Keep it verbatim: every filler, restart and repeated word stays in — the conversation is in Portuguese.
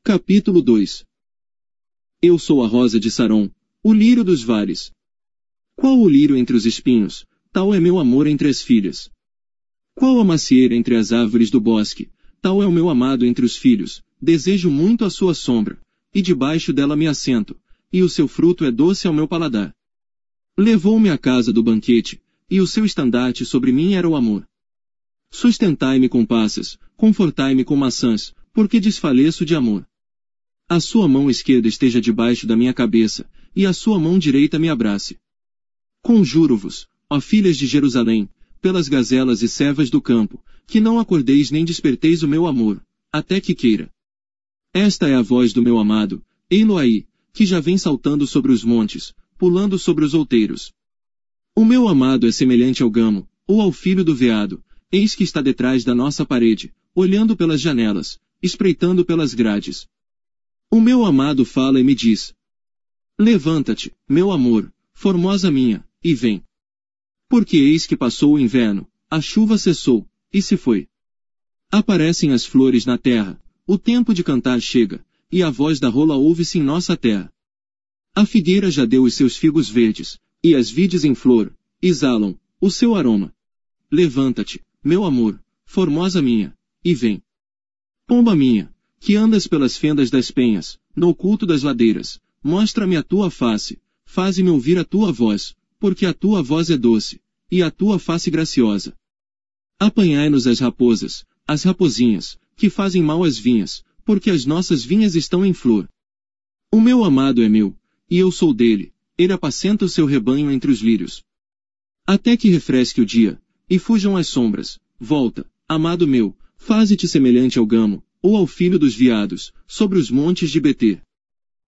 Capítulo dois. Eu sou a rosa de Saron, o lírio dos vales. Qual o lírio entre os espinhos, tal é meu amor entre as filhas. Qual a macieira entre as árvores do bosque, tal é o meu amado entre os filhos, desejo muito a sua sombra, e debaixo dela me assento, e o seu fruto é doce ao meu paladar. Levou-me à casa do banquete, e o seu estandarte sobre mim era o amor. Sustentai-me com passas, confortai-me com maçãs, porque desfaleço de amor. A sua mão esquerda esteja debaixo da minha cabeça, e a sua mão direita me abrace. Conjuro-vos, ó filhas de Jerusalém, pelas gazelas e cervas do campo, que não acordeis nem desperteis o meu amor, até que queira. Esta é a voz do meu amado, ei-lo aí, que já vem saltando sobre os montes, pulando sobre os outeiros. O meu amado é semelhante ao gamo, ou ao filho do veado, eis que está detrás da nossa parede, olhando pelas janelas, espreitando pelas grades. O meu amado fala e me diz: levanta-te, meu amor, formosa minha, e vem. Porque eis que passou o inverno, a chuva cessou, e se foi. Aparecem as flores na terra, o tempo de cantar chega, e a voz da rola ouve-se em nossa terra. A figueira já deu os seus figos verdes, e as vides em flor, exalam o seu aroma. Levanta-te, meu amor, formosa minha, e vem. Pomba minha, que andas pelas fendas das penhas, no oculto das ladeiras, mostra-me a tua face, faze-me ouvir a tua voz, porque a tua voz é doce, e a tua face graciosa. Apanhai-nos as raposas, as rapozinhas, que fazem mal às vinhas, porque as nossas vinhas estão em flor. O meu amado é meu, e eu sou dele, ele apacenta o seu rebanho entre os lírios. Até que refresque o dia, e fujam as sombras, volta, amado meu, faze-te semelhante ao gamo, ou ao filho dos veados, sobre os montes de Betê.